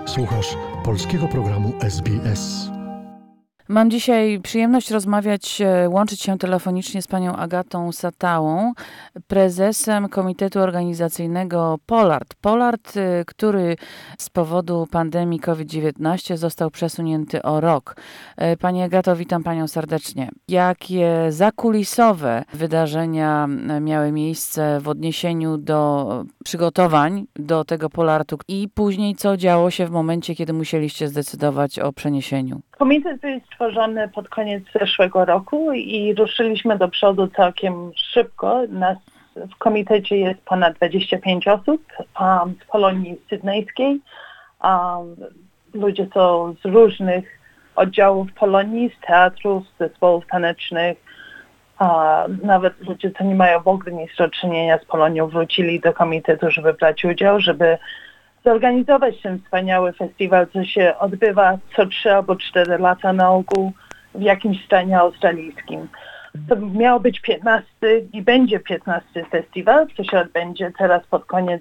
Słuchasz polskiego programu SBS. Mam dzisiaj przyjemność łączyć się telefonicznie z panią Agatą Satałą, prezesem Komitetu Organizacyjnego Pollard. Pollard, który z powodu pandemii COVID-19 został przesunięty o rok. Pani Agato, witam panią serdecznie. Jakie zakulisowe wydarzenia miały miejsce w odniesieniu do przygotowań do tego Pollardu i później co działo się w momencie, kiedy musieliście zdecydować o przeniesieniu? Komitet był stworzony pod koniec zeszłego roku i ruszyliśmy do przodu całkiem szybko. Nas w komitecie jest ponad 25 osób z Polonii sydnejskiej. Ludzie są z różnych oddziałów Polonii, z teatrów, z zespołów tanecznych. Nawet ludzie, co nie mają w ogóle nic do czynienia z Polonią, wrócili do komitetu, żeby brać udział, żeby zorganizować ten wspaniały festiwal, co się odbywa co 3 albo 4 lata na ogół w jakimś stanie australijskim. To miał być 15 i będzie 15 festiwal, co się odbędzie teraz pod koniec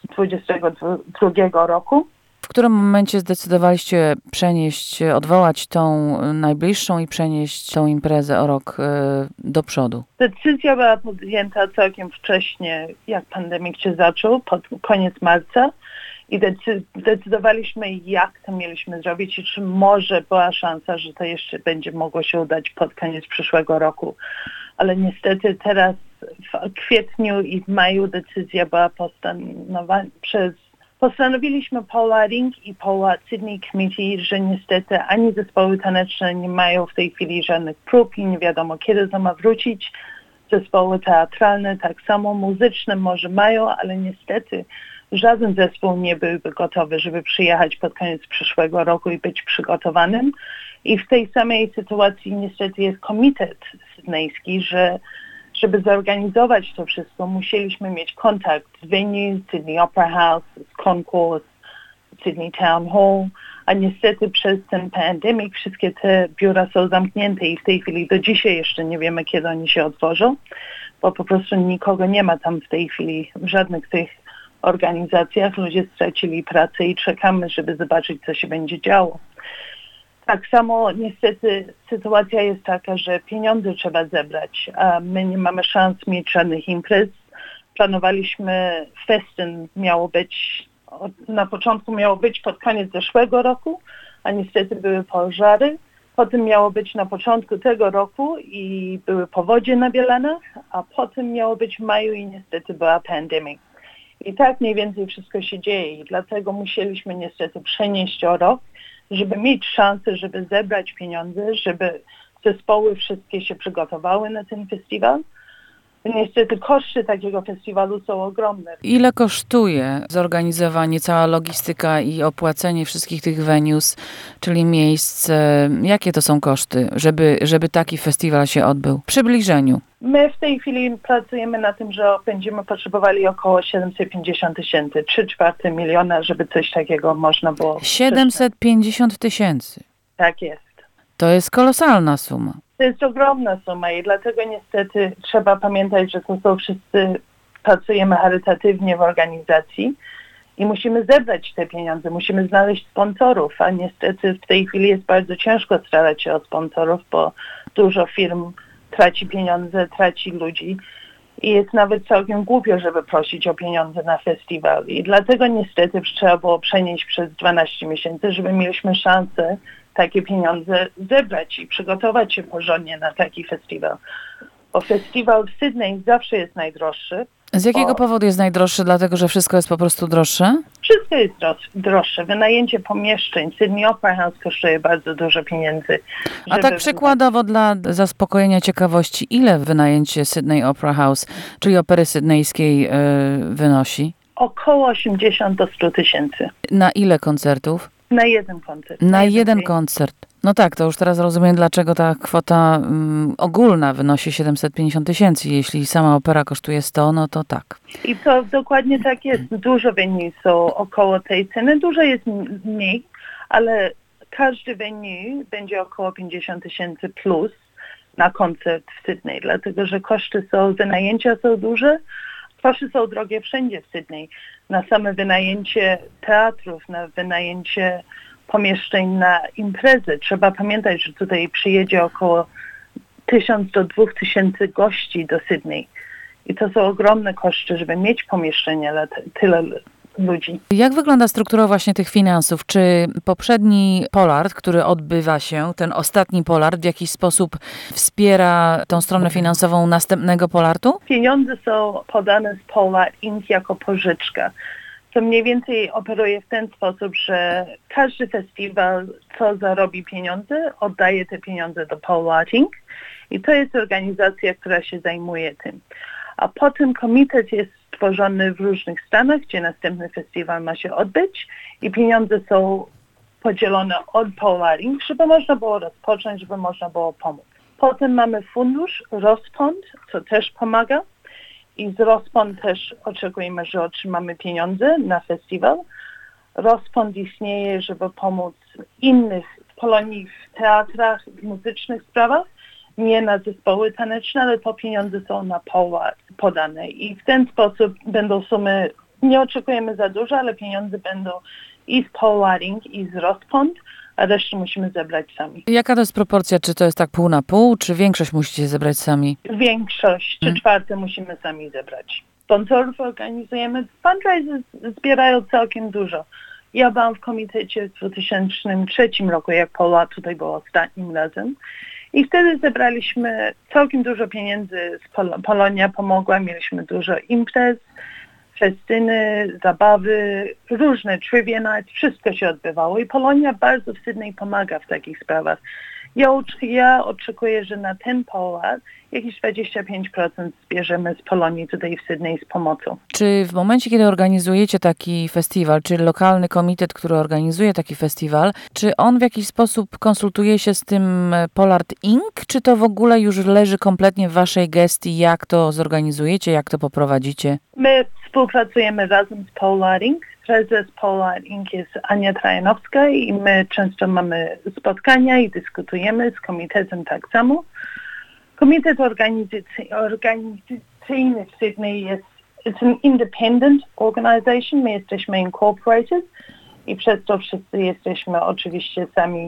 2022 roku. W którym momencie zdecydowaliście odwołać tą najbliższą i przenieść tą imprezę o rok do przodu? Decyzja była podjęta całkiem wcześnie, jak pandemik się zaczął, pod koniec marca. I zdecydowaliśmy, jak to mieliśmy zrobić i czy może była szansa, że to jeszcze będzie mogło się udać pod koniec przyszłego roku. Ale niestety teraz w kwietniu i w maju decyzja była postanowiliśmy Pollarding i Pollard Sydney Committee, że niestety ani zespoły taneczne nie mają w tej chwili żadnych prób i nie wiadomo, kiedy to ma wrócić. Zespoły teatralne tak samo, muzyczne może mają, ale niestety żaden zespół nie byłby gotowy, żeby przyjechać pod koniec przyszłego roku i być przygotowanym. I w tej samej sytuacji niestety jest komitet sydnejski, że żeby zorganizować to wszystko, musieliśmy mieć kontakt z venue, Sydney Opera House, z Concourse, Sydney Town Hall, a niestety przez ten pandemik wszystkie te biura są zamknięte i w tej chwili do dzisiaj jeszcze nie wiemy, kiedy oni się otworzą, bo po prostu nikogo nie ma tam w tej chwili w żadnych tych organizacjach. Ludzie stracili pracę i czekamy, żeby zobaczyć, co się będzie działo. Tak samo niestety sytuacja jest taka, że pieniądze trzeba zebrać, a my nie mamy szans mieć żadnych imprez. Planowaliśmy festyn, na początku miało być pod koniec zeszłego roku, a niestety były pożary. Potem miało być na początku tego roku i były powodzie na Bielanach, a potem miało być w maju i niestety była pandemia. I tak mniej więcej wszystko się dzieje i dlatego musieliśmy niestety przenieść o rok, żeby mieć szansę, żeby zebrać pieniądze, żeby zespoły wszystkie się przygotowały na ten festiwal. Niestety koszty takiego festiwalu są ogromne. Ile kosztuje zorganizowanie, cała logistyka i opłacenie wszystkich tych venues, czyli miejsc? Jakie to są koszty, żeby taki festiwal się odbył? W przybliżeniu. My w tej chwili pracujemy na tym, że będziemy potrzebowali około 750 000, 3/4 miliona, żeby coś takiego można było... 750 000? Tak jest. To jest kolosalna suma. To jest ogromna suma i dlatego niestety trzeba pamiętać, że to są wszyscy, pracujemy charytatywnie w organizacji i musimy zebrać te pieniądze, musimy znaleźć sponsorów, a niestety w tej chwili jest bardzo ciężko starać się o sponsorów, bo dużo firm traci pieniądze, traci ludzi i jest nawet całkiem głupio, żeby prosić o pieniądze na festiwal i dlatego niestety trzeba było przenieść przez 12 miesięcy, żeby mieliśmy szansę takie pieniądze zebrać i przygotować się porządnie na taki festiwal. Bo festiwal w Sydney zawsze jest najdroższy. Z jakiego powodu jest najdroższy? Dlatego, że wszystko jest po prostu droższe? Wszystko jest droższe. Wynajęcie pomieszczeń. Sydney Opera House kosztuje bardzo dużo pieniędzy. A tak przykładowo dla zaspokojenia ciekawości, ile wynajęcie Sydney Opera House, czyli opery sydnejskiej, wynosi? Około 80 do 100 000. Na ile koncertów? Na jeden koncert. Na jeden koncert. No tak, to już teraz rozumiem, dlaczego ta kwota ogólna wynosi 750 000. Jeśli sama opera kosztuje 100, no to tak. I to dokładnie tak jest. Dużo venue są około tej ceny. Dużo jest mniej, ale każdy venue będzie około 50 000 plus na koncert w Sydney, dlatego że koszty wynajęcia są duże, Koszty są drogie wszędzie w Sydney. Na same wynajęcie teatrów, na wynajęcie pomieszczeń na imprezy. Trzeba pamiętać, że tutaj przyjedzie około 1000 do 2000 gości do Sydney. I to są ogromne koszty, żeby mieć pomieszczenie dla tyle ludzi. Jak wygląda struktura właśnie tych finansów? Czy poprzedni Pollard, który odbywa się, ten ostatni Pollard, w jakiś sposób wspiera tą stronę finansową następnego Pollardu? Pieniądze są podane z Pollard Inc. jako pożyczka. To mniej więcej operuje w ten sposób, że każdy festiwal, co zarobi pieniądze, oddaje te pieniądze do Pollard Inc. I to jest organizacja, która się zajmuje tym. A potem komitet jest stworzony w różnych stanach, gdzie następny festiwal ma się odbyć i pieniądze są podzielone od Pollard Inc., żeby można było rozpocząć, żeby można było pomóc. Potem mamy fundusz Rozpond, co też pomaga i z Rozpond też oczekujemy, że otrzymamy pieniądze na festiwal. Rozpond istnieje, żeby pomóc innych w Polonii w teatrach, w muzycznych sprawach, nie na zespoły taneczne, ale to pieniądze są na Pollard podane i w ten sposób będą sumy, nie oczekujemy za dużo, ale pieniądze będą i z Pollard Inc. i z Rozpond, a resztę musimy zebrać sami. Jaka to jest proporcja? Czy to jest tak pół na pół, czy większość musicie zebrać sami? Większość, 3/4 musimy sami zebrać. Sponsorów organizujemy, fundraisers zbierają całkiem dużo. Ja byłam w komitecie w 2003 roku, jak Pollard tutaj był ostatnim razem. I wtedy zebraliśmy całkiem dużo pieniędzy, Polonia pomogła, mieliśmy dużo imprez, festyny, zabawy, różne trivia nights, wszystko się odbywało i Polonia bardzo w Sydney pomaga w takich sprawach. Ja oczekuję, że na ten Pollard jakieś 25% zbierzemy z Polonii tutaj w Sydney z pomocą. Czy w momencie, kiedy organizujecie taki festiwal, czy lokalny komitet, który organizuje taki festiwal, czy on w jakiś sposób konsultuje się z tym Pollard Inc., czy to w ogóle już leży kompletnie w waszej gestii, jak to zorganizujecie, jak to poprowadzicie? My współpracujemy razem z Pollard Inc. Prezes Pollard Inc. jest Ania Trajanowska i my często mamy spotkania i dyskutujemy z komitetem tak samo. Komitet organizacyjny w Sydney jest it's an independent organization. My jesteśmy incorporated i przez to wszyscy jesteśmy oczywiście sami.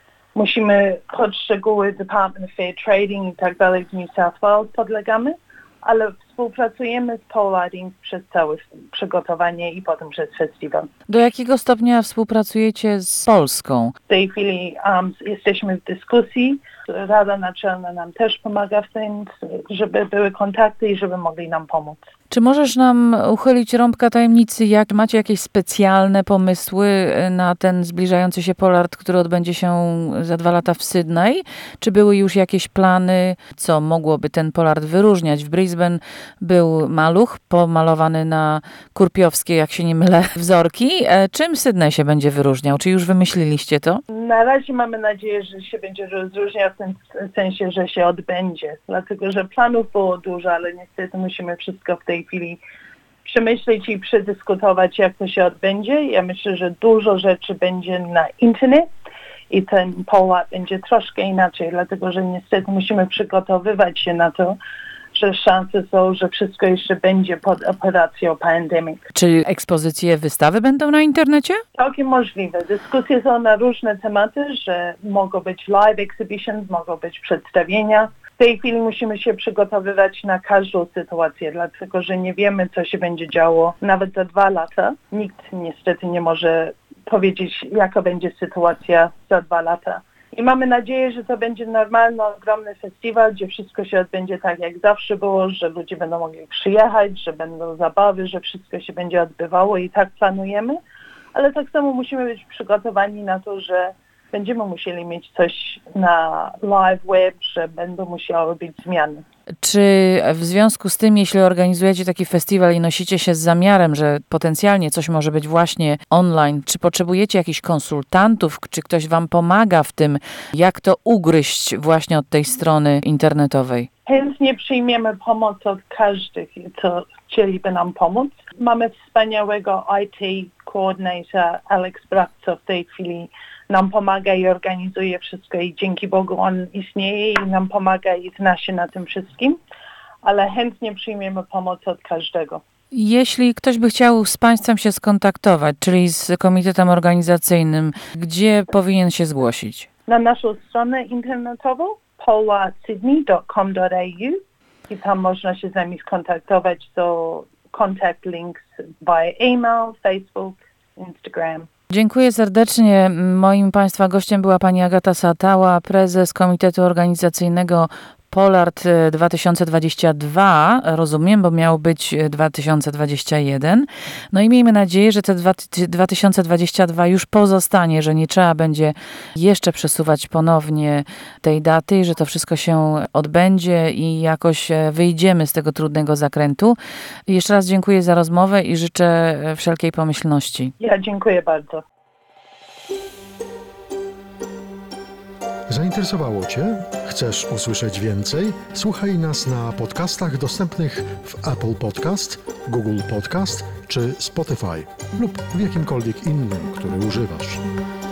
Musimy pod szczegóły Department of Fair Trading i tak dalej w New South Wales podlegamy, ale współpracujemy z Pollard Inc. przez całe przygotowanie i potem przez festiwal. Do jakiego stopnia współpracujecie z Polską? W tej chwili jesteśmy w dyskusji. Rada Naczelna nam też pomaga w tym, żeby były kontakty i żeby mogli nam pomóc. Czy możesz nam uchylić rąbka tajemnicy, jak macie jakieś specjalne pomysły na ten zbliżający się Pollard, który odbędzie się za 2 lata w Sydney? Czy były już jakieś plany, co mogłoby ten Pollard wyróżniać? W Brisbane był maluch pomalowany na kurpiowskie, jak się nie mylę, wzorki. Czym Sydney się będzie wyróżniał? Czy już wymyśliliście to? Na razie mamy nadzieję, że się będzie rozróżniał w tym sensie, że się odbędzie. Dlatego, że planów było dużo, ale niestety musimy wszystko w tej chwili przemyśleć i przedyskutować, jak to się odbędzie. Ja myślę, że dużo rzeczy będzie na internet i ten Pollard będzie troszkę inaczej, dlatego, że niestety musimy przygotowywać się na to, że szanse są, że wszystko jeszcze będzie pod operacją pandemic. Czy ekspozycje, wystawy będą na internecie? Całkiem możliwe. Dyskusje są na różne tematy, że mogą być live exhibitions, mogą być przedstawienia. W tej chwili musimy się przygotowywać na każdą sytuację, dlatego że nie wiemy, co się będzie działo nawet za 2 lata. Nikt niestety nie może powiedzieć, jaka będzie sytuacja za 2 lata. I mamy nadzieję, że to będzie normalny, ogromny festiwal, gdzie wszystko się odbędzie tak, jak zawsze było, że ludzie będą mogli przyjechać, że będą zabawy, że wszystko się będzie odbywało i tak planujemy. Ale tak samo musimy być przygotowani na to, że będziemy musieli mieć coś na live web, że będą musiały być zmiany. Czy w związku z tym, jeśli organizujecie taki festiwal i nosicie się z zamiarem, że potencjalnie coś może być właśnie online, czy potrzebujecie jakichś konsultantów, czy ktoś wam pomaga w tym, jak to ugryźć właśnie od tej strony internetowej? Chętnie przyjmiemy pomoc od każdych, co chcieliby nam pomóc. Mamy wspaniałego IT coordinator Alex Brack, co w tej chwili nam pomaga i organizuje wszystko i dzięki Bogu on istnieje i nam pomaga i zna się na tym wszystkim. ale chętnie przyjmiemy pomoc od każdego. Jeśli ktoś by chciał z Państwem się skontaktować, czyli z komitetem organizacyjnym, gdzie powinien się zgłosić? Na naszą stronę internetową polardsydney.com.au i tam można się z nami skontaktować. So contact links via email, Facebook, Instagram. Dziękuję serdecznie. Moim Państwa gościem była pani Agata Satała, prezes Komitetu Organizacyjnego Pollard 2022, rozumiem, bo miał być 2021. No i miejmy nadzieję, że te 2022 już pozostanie, że nie trzeba będzie jeszcze przesuwać ponownie tej daty i że to wszystko się odbędzie i jakoś wyjdziemy z tego trudnego zakrętu. Jeszcze raz dziękuję za rozmowę i życzę wszelkiej pomyślności. Ja dziękuję bardzo. Zainteresowało Cię? Chcesz usłyszeć więcej? Słuchaj nas na podcastach dostępnych w Apple Podcast, Google Podcast czy Spotify lub w jakimkolwiek innym, który używasz.